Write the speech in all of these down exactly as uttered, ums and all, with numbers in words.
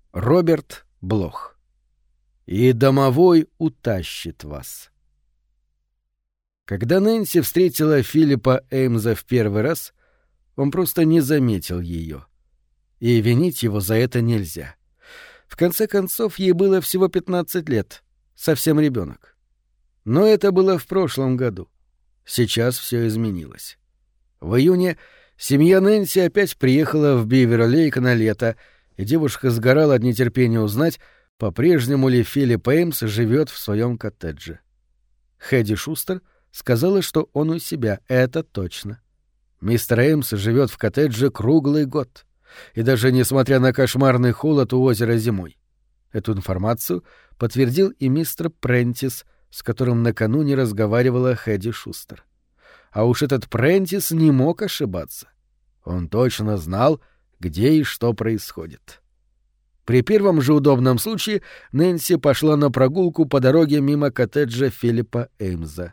Роберт Блох. «И домовой утащит вас». Когда Нэнси встретила Филиппа Эймза в первый раз, он просто не заметил ее. И винить его за это нельзя. В конце концов, ей было всего пятнадцать лет, совсем ребенок. Но это было в прошлом году. Сейчас все изменилось. В июне семья Нэнси опять приехала в Бивер-Лейк на лето, и девушка сгорала от нетерпения узнать, по-прежнему ли Филипп Эймс живет в своем коттедже. Хэдди Шустер сказала, что он у себя, это точно. Мистер Эймс живет в коттедже круглый год, и даже несмотря на кошмарный холод у озера зимой. Эту информацию подтвердил и мистер Прентис, с которым накануне разговаривала Хэдди Шустер. А уж этот Прентис не мог ошибаться. Он точно знал, где и что происходит. При первом же удобном случае Нэнси пошла на прогулку по дороге мимо коттеджа Филиппа Эймза.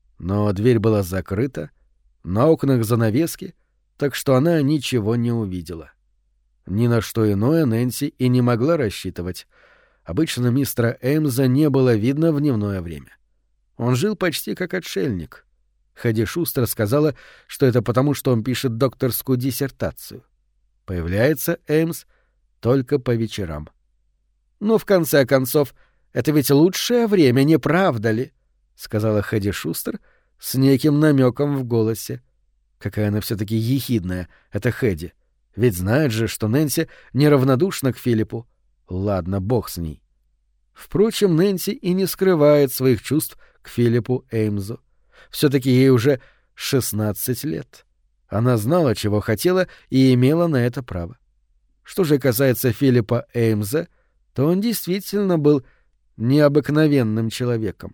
Но дверь была закрыта, на окнах занавески, так что она ничего не увидела. Ни на что иное Нэнси и не могла рассчитывать. Обычно мистера Эймза не было видно в дневное время. Он жил почти как отшельник. Хэдди Шустер сказала, что это потому, что он пишет докторскую диссертацию. Появляется Эймс только по вечерам. «Ну, в конце концов, это ведь лучшее время, не правда ли?» — сказала Хэдди Шустер с неким намеком в голосе. Какая она все-таки ехидная, это Хэдди. Ведь знает же, что Нэнси неравнодушна к Филиппу. Ладно, бог с ней. Впрочем, Нэнси и не скрывает своих чувств к Филиппу Эймзу. Все-таки ей уже шестнадцать лет. Она знала, чего хотела, и имела на это право. Что же касается Филиппа Эймза, то он действительно был необыкновенным человеком.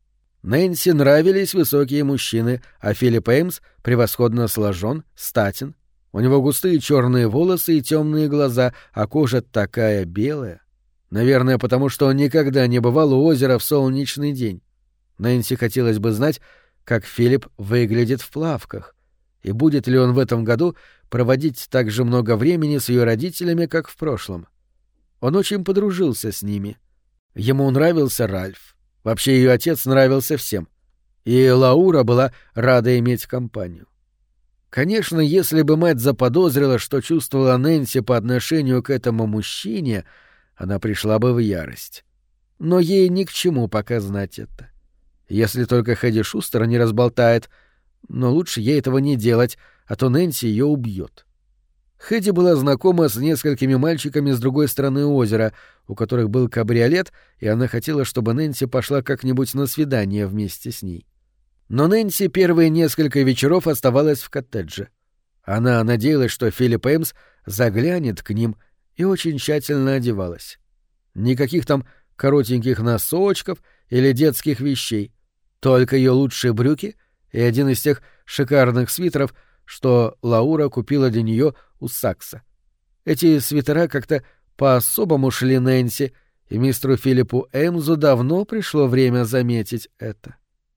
Нэнси нравились высокие мужчины, а Филипп Эймс превосходно сложен, статен. У него густые черные волосы и темные глаза, а кожа такая белая. Наверное, потому что он никогда не бывал у озера в солнечный день. Нэнси хотелось бы знать, как Филипп выглядит в плавках, и будет ли он в этом году проводить так же много времени с ее родителями, как в прошлом. Он очень подружился с ними. Ему нравился Ральф. Вообще ее отец нравился всем. И Лаура была рада иметь компанию. Конечно, если бы мать заподозрила, что чувствовала Нэнси по отношению к этому мужчине, она пришла бы в ярость. Но ей ни к чему пока знать это. Если только Хэдди Шустер не разболтает, но лучше ей этого не делать, а то Нэнси ее убьет. Хэдди была знакома с несколькими мальчиками с другой стороны озера, у которых был кабриолет, и она хотела, чтобы Нэнси пошла как-нибудь на свидание вместе с ней. Но Нэнси первые несколько вечеров оставалась в коттедже. Она надеялась, что Филипп Эймс заглянет к ним, и очень тщательно одевалась. Никаких там коротеньких носочков или детских вещей, только ее лучшие брюки и один из тех шикарных свитеров, что Лаура купила для нее у Сакса. Эти свитера как-то по-особому шли Нэнси, и мистеру Филиппу Эймзу давно пришло время заметить это.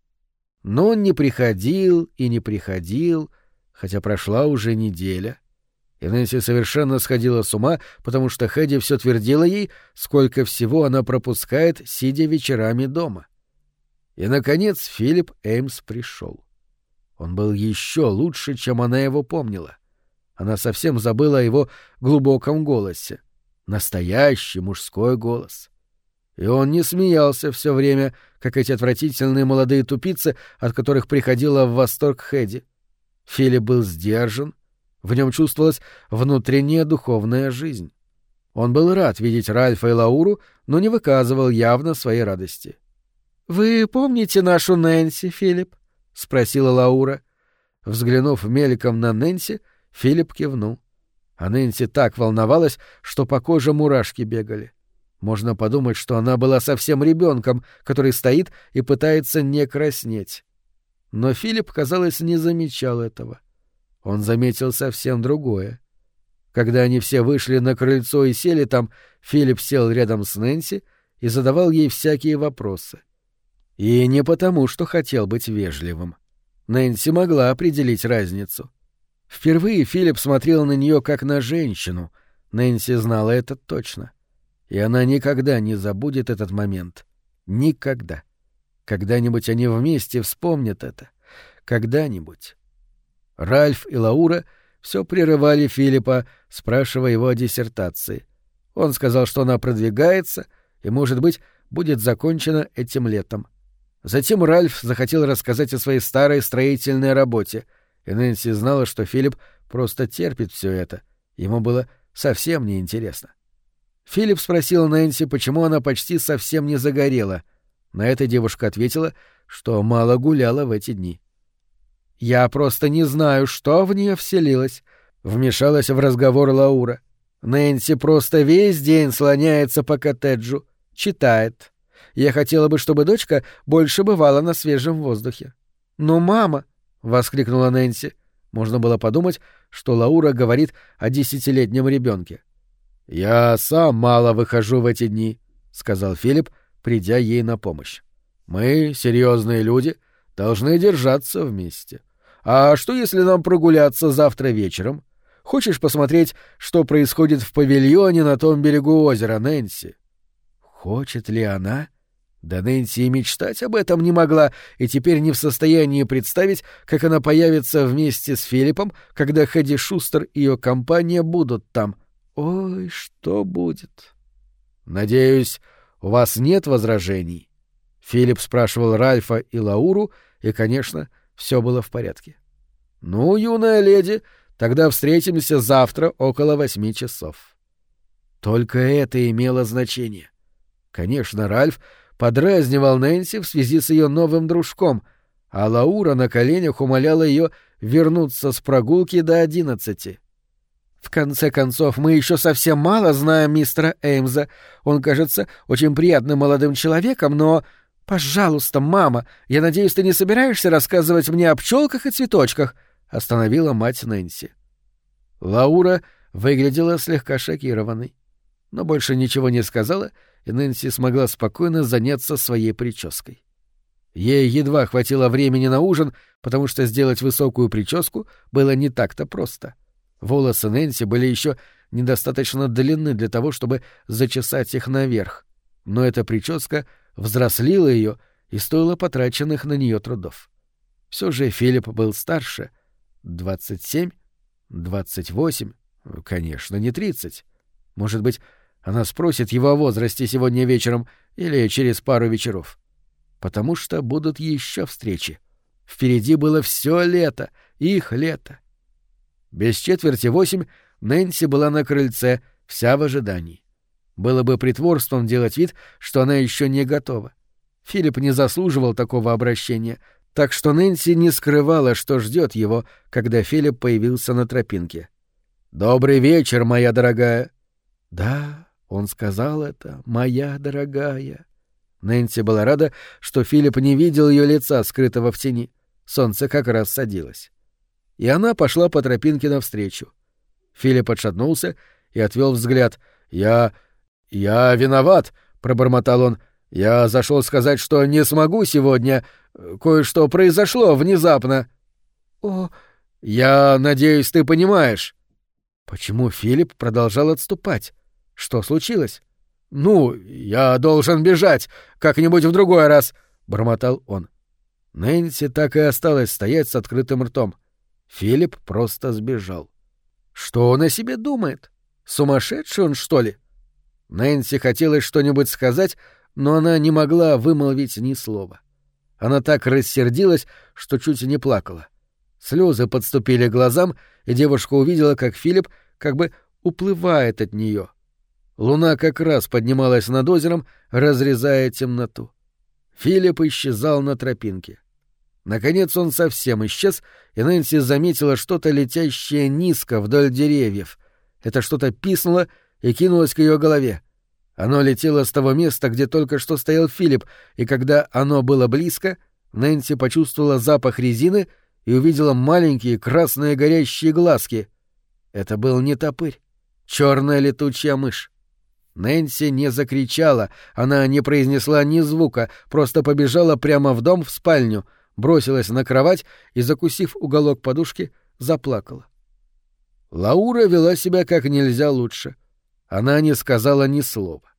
Но он не приходил и не приходил, хотя прошла уже неделя. И Нэнси совершенно сходила с ума, потому что Хэдди все твердила ей, сколько всего она пропускает, сидя вечерами дома. И, наконец, Филипп Эймс пришел. Он был еще лучше, чем она его помнила. Она совсем забыла о его глубоком голосе. Настоящий мужской голос. И он не смеялся все время, как эти отвратительные молодые тупицы, от которых приходила в восторг Хэдди. Филипп был сдержан, в нем чувствовалась внутренняя духовная жизнь. Он был рад видеть Ральфа и Лауру, но не выказывал явно своей радости. «Вы помните нашу Нэнси, Филипп?» — спросила Лаура. Взглянув мельком на Нэнси, Филипп кивнул. А Нэнси так волновалась, что по коже мурашки бегали. Можно подумать, что она была совсем ребенком, который стоит и пытается не краснеть. Но Филипп, казалось, не замечал этого. Он заметил совсем другое. Когда они все вышли на крыльцо и сели там, Филипп сел рядом с Нэнси и задавал ей всякие вопросы. И не потому, что хотел быть вежливым. Нэнси могла определить разницу. Впервые Филипп смотрел на нее как на женщину. Нэнси знала это точно. И она никогда не забудет этот момент. Никогда. Когда-нибудь они вместе вспомнят это. Когда-нибудь. Ральф и Лаура все прерывали Филиппа, спрашивая его о диссертации. Он сказал, что она продвигается и, может быть, будет закончена этим летом. Затем Ральф захотел рассказать о своей старой строительной работе, и Нэнси знала, что Филипп просто терпит все это. Ему было совсем неинтересно. Филипп спросил Нэнси, почему она почти совсем не загорела. На это девушка ответила, что мало гуляла в эти дни. «Я просто не знаю, что в нее вселилось», — вмешалась в разговор Лаура. «Нэнси просто весь день слоняется по коттеджу, читает. Я хотела бы, чтобы дочка больше бывала на свежем воздухе». «Но мама!» — воскликнула Нэнси. Можно было подумать, что Лаура говорит о десятилетнем ребенке. «Я сам мало выхожу в эти дни», — сказал Филипп, придя ей на помощь. «Мы, серьезные люди, должны держаться вместе. А что, если нам прогуляться завтра вечером? Хочешь посмотреть, что происходит в павильоне на том берегу озера, Нэнси?» Хочет ли она? Да Нэнси и мечтать об этом не могла, и теперь не в состоянии представить, как она появится вместе с Филиппом, когда Хэдди Шустер и ее компания будут там. Ой, что будет? «Надеюсь, у вас нет возражений?» Филипп спрашивал Ральфа и Лауру, и, конечно, все было в порядке. «Ну, юная леди, тогда встретимся завтра около восьми часов». Только это имело значение. Конечно, Ральф подразнивал Нэнси в связи с ее новым дружком, а Лаура на коленях умоляла ее вернуться с прогулки до одиннадцати. «В конце концов, мы еще совсем мало знаем мистера Эймза. Он кажется очень приятным молодым человеком, но... Пожалуйста, мама, я надеюсь, ты не собираешься рассказывать мне о пчелках и цветочках?» — остановила мать Нэнси. Лаура выглядела слегка шокированной, но больше ничего не сказала, и Нэнси смогла спокойно заняться своей прической. Ей едва хватило времени на ужин, потому что сделать высокую прическу было не так-то просто. Волосы Нэнси были еще недостаточно длинны для того, чтобы зачесать их наверх, но эта прическа взрослила ее и стоила потраченных на нее трудов. Все же Филипп был старше. Двадцать семь, двадцать восемь, конечно, не тридцать. Может быть, она спросит его о возрасте сегодня вечером или через пару вечеров. Потому что будут еще встречи. Впереди было все лето, их лето. Без четверти восемь Нэнси была на крыльце, вся в ожидании. Было бы притворством делать вид, что она еще не готова. Филипп не заслуживал такого обращения, так что Нэнси не скрывала, что ждет его, когда Филипп появился на тропинке. «Добрый вечер, моя дорогая!» «Да, он сказал это, моя дорогая». Нэнси была рада, что Филипп не видел ее лица, скрытого в тени. Солнце как раз садилось. И она пошла по тропинке навстречу. Филипп отшатнулся и отвел взгляд. «Я... я виноват», — пробормотал он. «Я зашел сказать, что не смогу сегодня. Кое-что произошло внезапно». «О...» «Я надеюсь, ты понимаешь». Почему Филипп продолжал отступать? Что случилось? «Ну, я должен бежать. Как-нибудь в другой раз», — бормотал он. Нэнси так и осталась стоять с открытым ртом. Филипп просто сбежал. Что он о себе думает? Сумасшедший он, что ли? Нэнси хотелось что-нибудь сказать, но она не могла вымолвить ни слова. Она так рассердилась, что чуть не плакала. Слезы подступили к глазам, и девушка увидела, как Филипп как бы уплывает от нее. Луна как раз поднималась над озером, разрезая темноту. Филипп исчезал на тропинке. Наконец он совсем исчез, и Нэнси заметила что-то летящее низко вдоль деревьев. Это что-то писнуло и кинулось к ее голове. Оно летело с того места, где только что стоял Филипп, и когда оно было близко, Нэнси почувствовала запах резины и увидела маленькие красные горящие глазки. Это был не топырь, черная летучая мышь. Нэнси не закричала, она не произнесла ни звука, просто побежала прямо в дом в спальню, бросилась на кровать и, закусив уголок подушки, заплакала. Лаура вела себя как нельзя лучше. Она не сказала ни слова.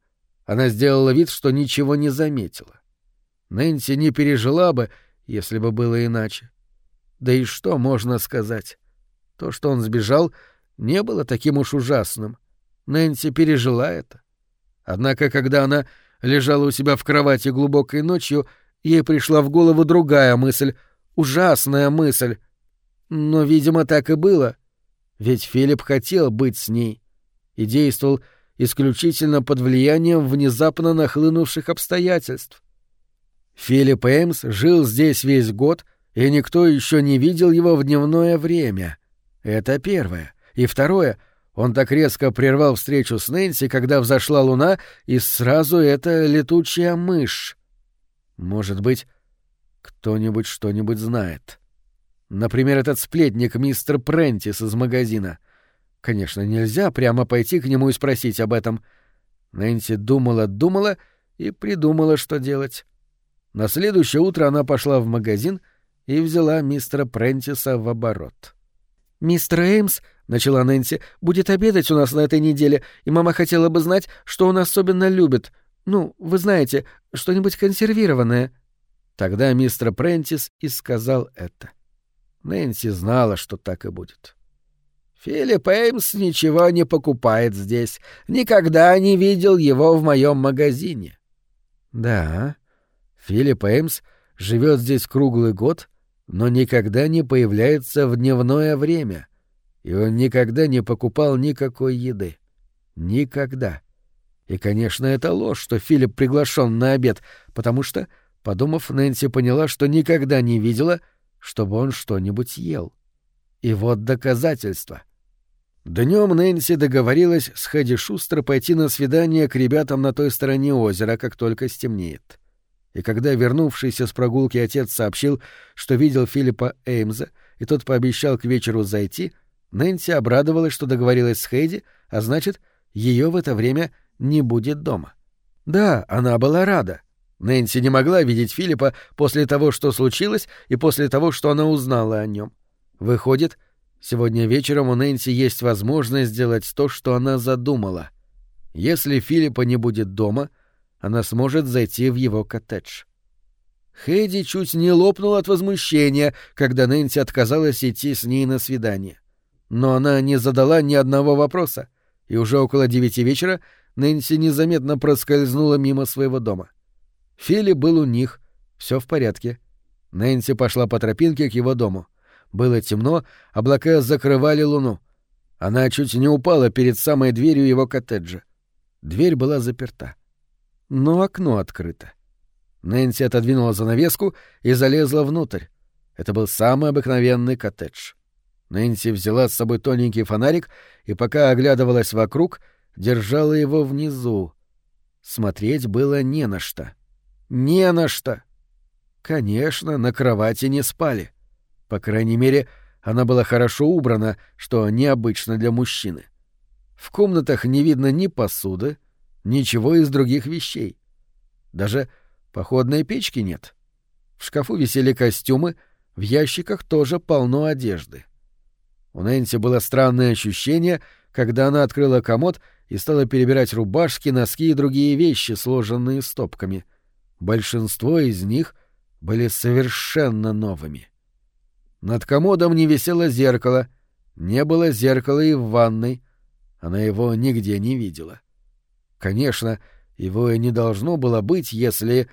Она сделала вид, что ничего не заметила. Нэнси не пережила бы, если бы было иначе. Да и что можно сказать? То, что он сбежал, не было таким уж ужасным. Нэнси пережила это. Однако, когда она лежала у себя в кровати глубокой ночью, ей пришла в голову другая мысль, ужасная мысль. Но, видимо, так и было. Ведь Филипп хотел быть с ней и действовал исключительно под влиянием внезапно нахлынувших обстоятельств. Филипп Эймс жил здесь весь год, и никто еще не видел его в дневное время. Это первое. И второе — он так резко прервал встречу с Нэнси, когда взошла луна, и сразу эта летучая мышь. Может быть, кто-нибудь что-нибудь знает. Например, этот сплетник мистер Прентис из магазина. Конечно, нельзя прямо пойти к нему и спросить об этом. Нэнси думала-думала и придумала, что делать. На следующее утро она пошла в магазин и взяла мистера Прентиса в оборот. «Мистер Эймс, — начала Нэнси, — будет обедать у нас на этой неделе, и мама хотела бы знать, что он особенно любит. Ну, вы знаете, что-нибудь консервированное». Тогда мистер Прентис и сказал это. Нэнси знала, что так и будет. «Филипп Эймс ничего не покупает здесь. Никогда не видел его в моем магазине». «Да, Филипп Эймс живет здесь круглый год, но никогда не появляется в дневное время, и он никогда не покупал никакой еды. Никогда. И, конечно, это ложь, что Филипп приглашен на обед, потому что, подумав, Нэнси поняла, что никогда не видела, чтобы он что-нибудь ел. И вот доказательство. Днем Нэнси договорилась с Хэдди Шустер пойти на свидание к ребятам на той стороне озера, как только стемнеет. И когда вернувшийся с прогулки отец сообщил, что видел Филиппа Эймза, и тот пообещал к вечеру зайти, Нэнси обрадовалась, что договорилась с Хэдди, а значит, ее в это время не будет дома. Да, она была рада. Нэнси не могла видеть Филиппа после того, что случилось, и после того, что она узнала о нем. Выходит, сегодня вечером у Нэнси есть возможность сделать то, что она задумала. Если Филиппа не будет дома, она сможет зайти в его коттедж. Хэдди чуть не лопнула от возмущения, когда Нэнси отказалась идти с ней на свидание. Но она не задала ни одного вопроса, и уже около девяти вечера Нэнси незаметно проскользнула мимо своего дома. Филипп был у них, все в порядке. Нэнси пошла по тропинке к его дому. Было темно, облака закрывали луну. Она чуть не упала перед самой дверью его коттеджа. Дверь была заперта. Но окно открыто. Нэнси отодвинула занавеску и залезла внутрь. Это был самый обыкновенный коттедж. Нэнси взяла с собой тоненький фонарик и, пока оглядывалась вокруг, держала его внизу. Смотреть было не на что. Не на что! Конечно, на кровати не спали. По крайней мере, она была хорошо убрана, что необычно для мужчины. В комнатах не видно ни посуды, ничего из других вещей. Даже походной печки нет. В шкафу висели костюмы, в ящиках тоже полно одежды. У Нэнси было странное ощущение, когда она открыла комод и стала перебирать рубашки, носки и другие вещи, сложенные стопками. Большинство из них были совершенно новыми. Над комодом не висело зеркало, не было зеркала и в ванной. Она его нигде не видела. Конечно, его и не должно было быть, если...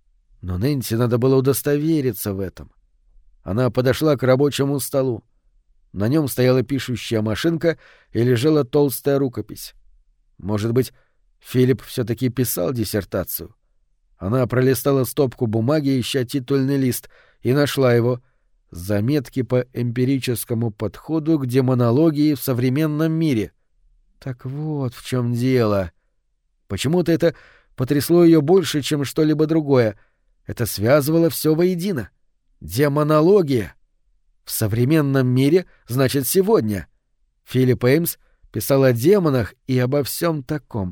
Но Нэнси надо было удостовериться в этом. Она подошла к рабочему столу. На нем стояла пишущая машинка и лежала толстая рукопись. Может быть, Филипп все-таки писал диссертацию. Она пролистала стопку бумаги, ища титульный лист, и нашла его. Заметки по эмпирическому подходу к демонологии в современном мире. Так вот в чем дело. Почему-то это потрясло ее больше, чем что-либо другое. Это связывало все воедино. Демонология. В современном мире, значит, сегодня. Филипп Эймс писал о демонах и обо всем таком.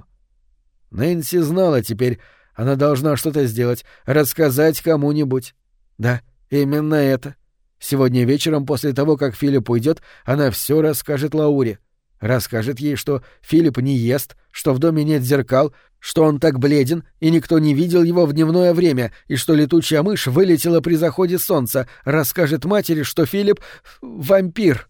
Нэнси знала теперь, она должна что-то сделать, рассказать кому-нибудь. Да, именно это. Сегодня вечером, после того, как Филипп уйдет, она все расскажет Лауре. Расскажет ей, что Филипп не ест, что в доме нет зеркал, что он так бледен, и никто не видел его в дневное время, и что летучая мышь вылетела при заходе солнца. Расскажет матери, что Филипп — вампир.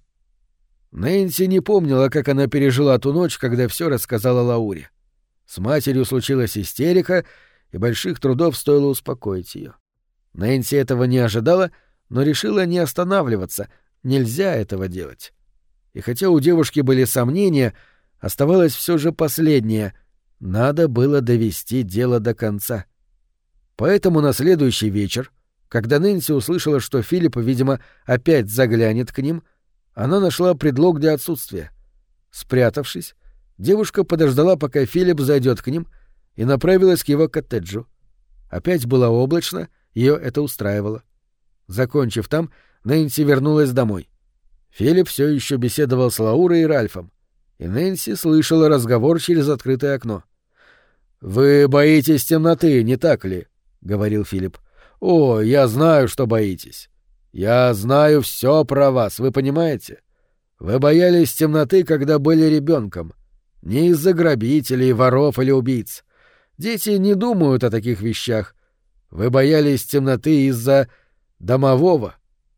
Нэнси не помнила, как она пережила ту ночь, когда все рассказала Лауре. С матерью случилась истерика, и больших трудов стоило успокоить ее. Нэнси этого не ожидала, но решила не останавливаться, нельзя этого делать. И хотя у девушки были сомнения, оставалось все же последнее — надо было довести дело до конца. Поэтому на следующий вечер, когда Нэнси услышала, что Филипп, видимо, опять заглянет к ним, она нашла предлог для отсутствия. Спрятавшись, девушка подождала, пока Филипп зайдет к ним, и направилась к его коттеджу. Опять было облачно, ее это устраивало. Закончив там, Нэнси вернулась домой. Филипп все еще беседовал с Лаурой и Ральфом, и Нэнси слышала разговор через открытое окно. «Вы боитесь темноты, не так ли?» — говорил Филипп. «О, я знаю, что боитесь. Я знаю все про вас, вы понимаете? Вы боялись темноты, когда были ребенком. Не из-за грабителей, воров или убийц. Дети не думают о таких вещах. Вы боялись темноты из-за домового.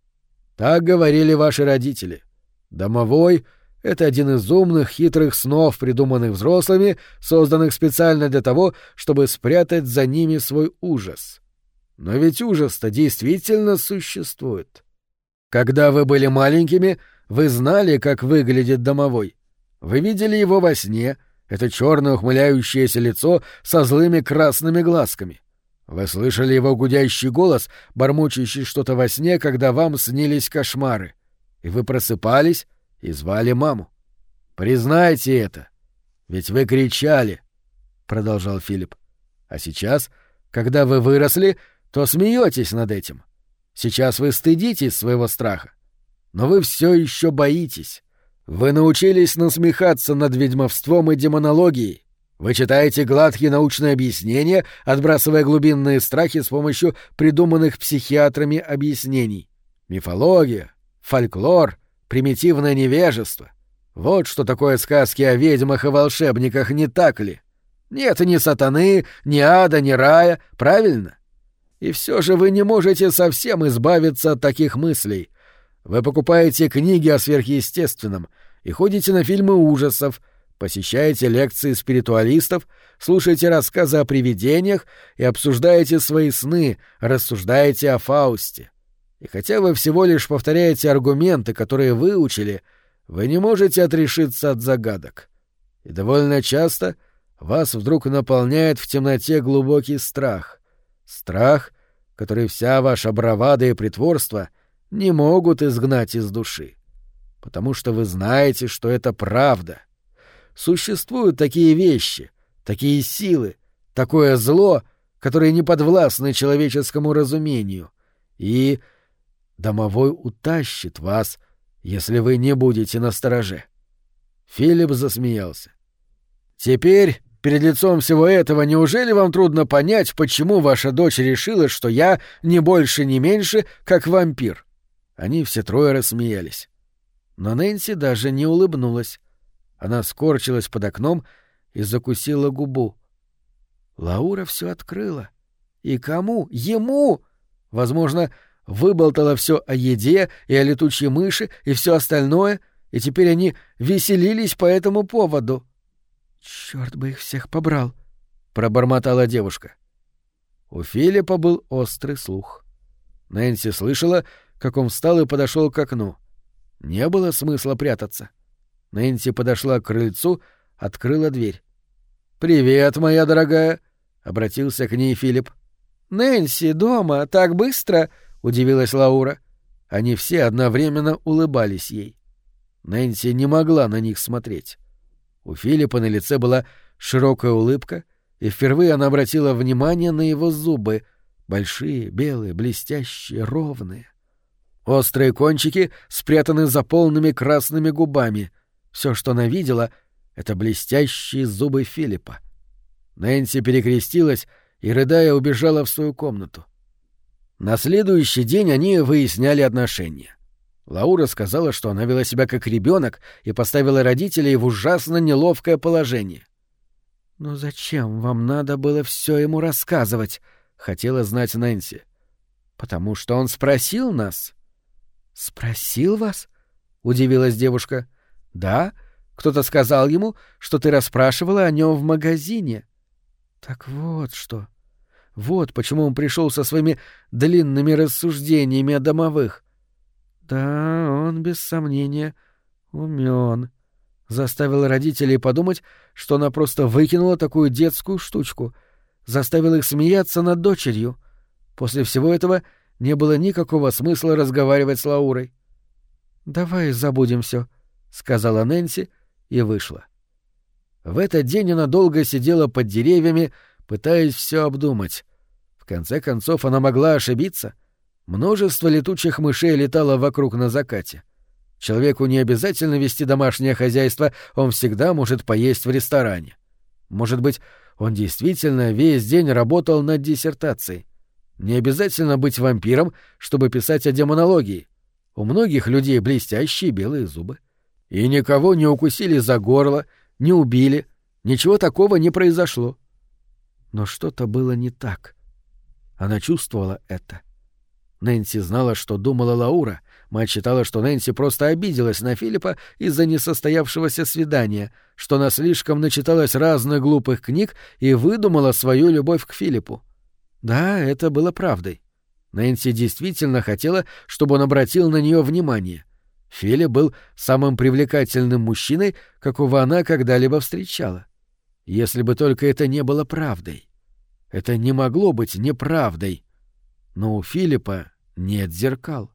Так говорили ваши родители. Домовой — это один из умных, хитрых снов, придуманных взрослыми, созданных специально для того, чтобы спрятать за ними свой ужас. Но ведь ужас-то действительно существует. Когда вы были маленькими, вы знали, как выглядит домовой. Вы видели его во сне, это черное ухмыляющееся лицо со злыми красными глазками. Вы слышали его гудящий голос, бормочущий что-то во сне, когда вам снились кошмары. И вы просыпались и звали маму. Признайте это. Ведь вы кричали, — продолжал Филипп. А сейчас, когда вы выросли, то смеетесь над этим. Сейчас вы стыдитесь своего страха. Но вы все еще боитесь. Вы научились насмехаться над ведьмовством и демонологией. Вы читаете гладкие научные объяснения, отбрасывая глубинные страхи с помощью придуманных психиатрами объяснений. Мифология, фольклор, примитивное невежество. Вот что такое сказки о ведьмах и волшебниках, не так ли? Нет ни сатаны, ни ада, ни рая, правильно? И все же вы не можете совсем избавиться от таких мыслей. Вы покупаете книги о сверхъестественном и ходите на фильмы ужасов, посещаете лекции спиритуалистов, слушаете рассказы о привидениях и обсуждаете свои сны, рассуждаете о Фаусте. И хотя вы всего лишь повторяете аргументы, которые выучили, вы не можете отрешиться от загадок. И довольно часто вас вдруг наполняет в темноте глубокий страх. Страх, который вся ваша бравада и притворство не могут изгнать из души. Потому что вы знаете, что это правда. Существуют такие вещи, такие силы, такое зло, которые не подвластны человеческому разумению. И домовой утащит вас, если вы не будете настороже. Филипп засмеялся. Теперь, перед лицом всего этого, неужели вам трудно понять, почему ваша дочь решила, что я не больше, не меньше, как вампир? Они все трое рассмеялись. Но Нэнси даже не улыбнулась. Она скорчилась под окном и закусила губу. Лаура все открыла. И кому? Ему! Возможно, выболтала все о еде и о летучей мыши и все остальное, и теперь они веселились по этому поводу. Черт бы их всех побрал, пробормотала девушка. У Филиппа был острый слух. Нэнси слышала, как он встал и подошел к окну. Не было смысла прятаться. Нэнси подошла к крыльцу, открыла дверь. «Привет, моя дорогая!» — обратился к ней Филипп. «Нэнси дома? Так быстро?» — удивилась Лаура. Они все одновременно улыбались ей. Нэнси не могла на них смотреть. У Филиппа на лице была широкая улыбка, и впервые она обратила внимание на его зубы — большие, белые, блестящие, ровные. Острые кончики спрятаны за полными красными губами. Все, что она видела, — это блестящие зубы Филиппа. Нэнси перекрестилась и, рыдая, убежала в свою комнату. На следующий день они выясняли отношения. Лаура сказала, что она вела себя как ребенок и поставила родителей в ужасно неловкое положение. «Но зачем вам надо было все ему рассказывать?» — хотела знать Нэнси. «Потому что он спросил нас». «Спросил вас?» — удивилась девушка. «Да, кто-то сказал ему, что ты расспрашивала о нем в магазине». «Так вот что. Вот почему он пришел со своими длинными рассуждениями о домовых. Да, он, без сомнения, умен. Заставил родителей подумать, что она просто выкинула такую детскую штучку. Заставил их смеяться над дочерью. После всего этого не было никакого смысла разговаривать с Лаурой. «Давай забудем все», — сказала Нэнси и вышла. В этот день она долго сидела под деревьями, пытаясь все обдумать. В конце концов, она могла ошибиться. Множество летучих мышей летало вокруг на закате. Человеку не обязательно вести домашнее хозяйство, он всегда может поесть в ресторане. Может быть, он действительно весь день работал над диссертацией. Не обязательно быть вампиром, чтобы писать о демонологии. У многих людей блестящие белые зубы. И никого не укусили за горло, не убили, ничего такого не произошло. Но что-то было не так. Она чувствовала это. Нэнси знала, что думала Лаура. Мать считала, что Нэнси просто обиделась на Филиппа из-за несостоявшегося свидания, что она слишком начиталась разных глупых книг и выдумала свою любовь к Филиппу. Да, это было правдой. Нэнси действительно хотела, чтобы он обратил на нее внимание. Филипп был самым привлекательным мужчиной, какого она когда-либо встречала. Если бы только это не было правдой. Это не могло быть неправдой. Но у Филиппа нет зеркал.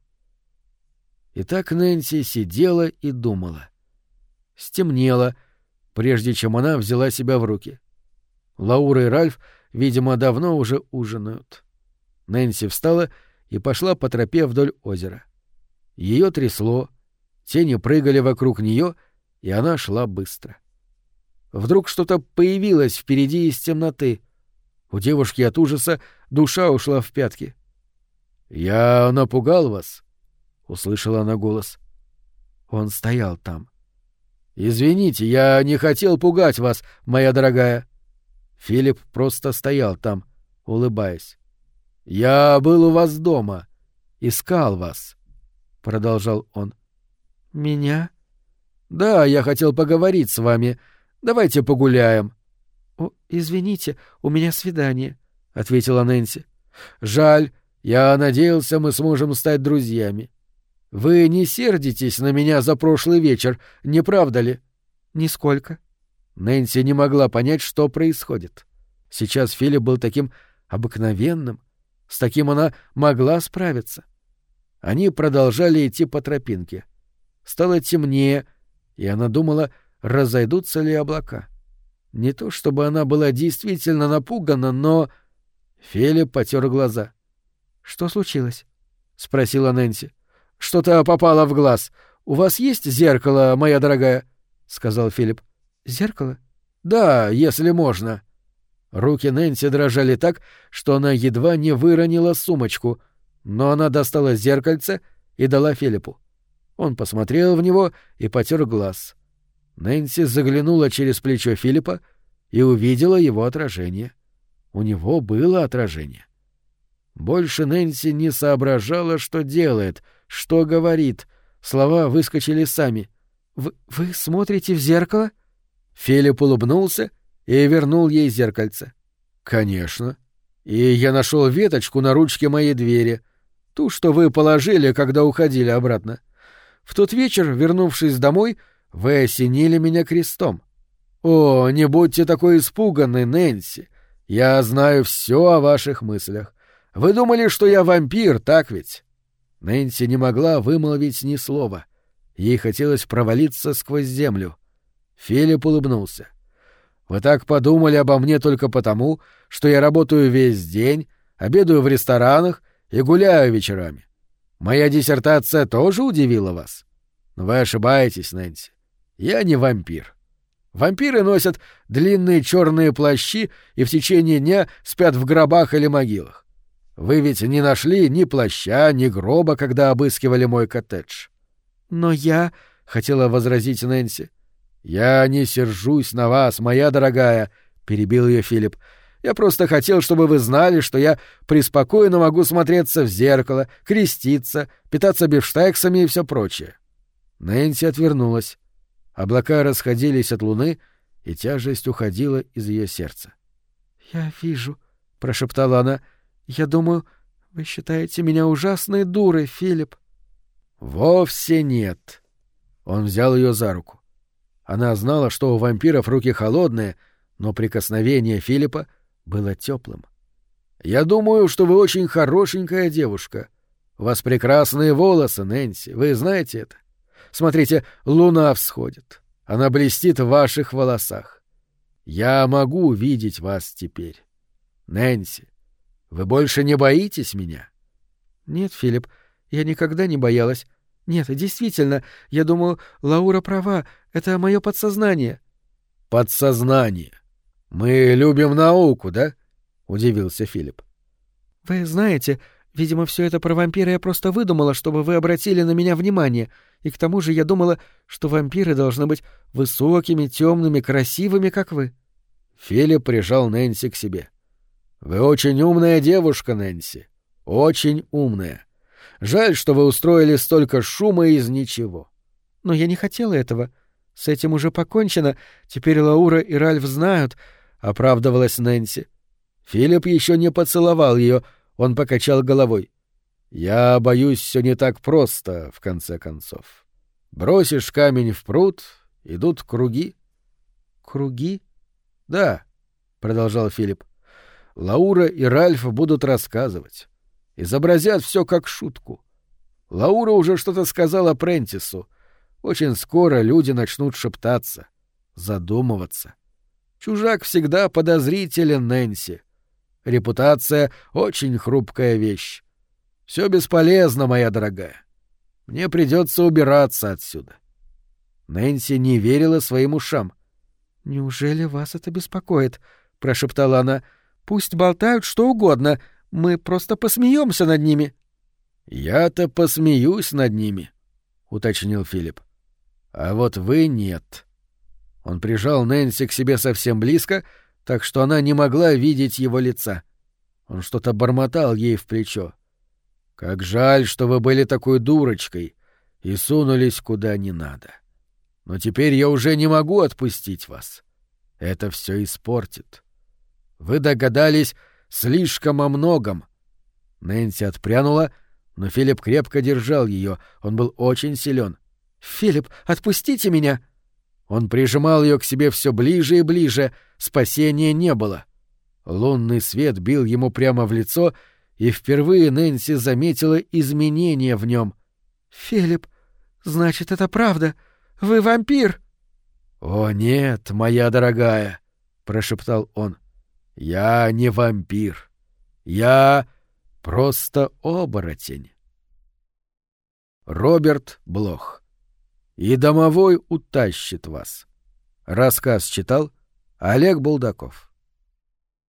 Итак, Нэнси сидела и думала. Стемнело, прежде чем она взяла себя в руки. Лаура и Ральф, видимо, давно уже ужинают. Нэнси встала и пошла по тропе вдоль озера. Ее трясло, тени прыгали вокруг нее, и она шла быстро. Вдруг что-то появилось впереди из темноты. У девушки от ужаса душа ушла в пятки. «Я напугал вас?» — услышала она голос. Он стоял там. «Извините, я не хотел пугать вас, моя дорогая». Филипп просто стоял там, улыбаясь. «Я был у вас дома. Искал вас», — продолжал он. «Меня?» «Да, я хотел поговорить с вами. Давайте погуляем». «О, извините, у меня свидание», — ответила Нэнси. «Жаль. Я надеялся, мы сможем стать друзьями. Вы не сердитесь на меня за прошлый вечер, не правда ли?» «Нисколько». Нэнси не могла понять, что происходит. Сейчас Филипп был таким обыкновенным, с таким она могла справиться. Они продолжали идти по тропинке. Стало темнее, и она думала, разойдутся ли облака. Не то чтобы она была действительно напугана, но... Филипп потер глаза. «Что случилось?» — спросила Нэнси. «Что-то попало в глаз. У вас есть зеркало, моя дорогая?» — сказал Филипп. «Зеркало?» «Да, если можно». Руки Нэнси дрожали так, что она едва не выронила сумочку, но она достала зеркальце и дала Филиппу. Он посмотрел в него и потер глаз. Нэнси заглянула через плечо Филиппа и увидела его отражение. У него было отражение. Больше Нэнси не соображала, что делает, что говорит. Слова выскочили сами. «Вы, вы смотрите в зеркало?» Филипп улыбнулся и вернул ей зеркальце. «Конечно. И я нашел веточку на ручке моей двери. Ту, что вы положили, когда уходили обратно. В тот вечер, вернувшись домой, вы осенили меня крестом. О, не будьте такой испуганной, Нэнси. Я знаю все о ваших мыслях. Вы думали, что я вампир, так ведь?» Нэнси не могла вымолвить ни слова. Ей хотелось провалиться сквозь землю. Филипп улыбнулся. «Вы так подумали обо мне только потому, что я работаю весь день, обедаю в ресторанах и гуляю вечерами. Моя диссертация тоже удивила вас? Но вы ошибаетесь, Нэнси. Я не вампир. Вампиры носят длинные черные плащи и в течение дня спят в гробах или могилах. Вы ведь не нашли ни плаща, ни гроба, когда обыскивали мой коттедж. «Но я...» — хотела возразить Нэнси. «Я не сержусь на вас, моя дорогая», — перебил ее Филипп. «Я просто хотел, чтобы вы знали, что я преспокойно могу смотреться в зеркало, креститься, питаться бифштексами и все прочее». Нэнси отвернулась. Облака расходились от луны, и тяжесть уходила из ее сердца. «Я вижу», — прошептала она. «Я думаю, вы считаете меня ужасной дурой, Филипп». «Вовсе нет». Он взял ее за руку. Она знала, что у вампиров руки холодные, но прикосновение Филиппа было теплым. «Я думаю, что вы очень хорошенькая девушка. У вас прекрасные волосы, Нэнси, вы знаете это? Смотрите, луна всходит. Она блестит в ваших волосах. Я могу видеть вас теперь. Нэнси, вы больше не боитесь меня?» «Нет, Филипп, я никогда не боялась. Нет, действительно, я думаю, Лаура права. Это мое подсознание». «Подсознание? Мы любим науку, да?» — удивился Филипп. «Вы знаете, видимо, все это про вампира я просто выдумала, чтобы вы обратили на меня внимание. И к тому же я думала, что вампиры должны быть высокими, темными, красивыми, как вы». Филипп прижал Нэнси к себе. «Вы очень умная девушка, Нэнси. Очень умная. Жаль, что вы устроили столько шума из ничего». «Но я не хотела этого. С этим уже покончено. Теперь Лаура и Ральф знают», — оправдывалась Нэнси. Филипп еще не поцеловал ее, он покачал головой. «Я боюсь, все не так просто, в конце концов. Бросишь камень в пруд, идут круги». «Круги?» «Да», — продолжал Филипп. «Лаура и Ральф будут рассказывать. Изобразят все как шутку. Лаура уже что-то сказала Прентису. Очень скоро люди начнут шептаться, задумываться. Чужак всегда подозрителен, Нэнси. Репутация — очень хрупкая вещь. Все бесполезно, моя дорогая. Мне придется убираться отсюда». Нэнси не верила своим ушам. «Неужели вас это беспокоит?» — прошептала она. «Пусть болтают что угодно, мы просто посмеемся над ними». «Я-то посмеюсь над ними», — уточнил Филипп. «А вот вы нет». Он прижал Нэнси к себе совсем близко, так что она не могла видеть его лица. Он что-то бормотал ей в плечо. «Как жаль, что вы были такой дурочкой и сунулись куда не надо. Но теперь я уже не могу отпустить вас. Это все испортит. Вы догадались слишком о многом». Нэнси отпрянула, но Филипп крепко держал ее, он был очень силен. «Филипп, отпустите меня!» Он прижимал ее к себе все ближе и ближе, спасения не было. Лунный свет бил ему прямо в лицо, и впервые Нэнси заметила изменения в нем. «Филипп, значит, это правда? Вы вампир?» «О нет, моя дорогая!» — прошептал он. «Я не вампир. Я просто оборотень». Роберт Блох. «И домовой утащит вас». Рассказ читал Олег Булдаков.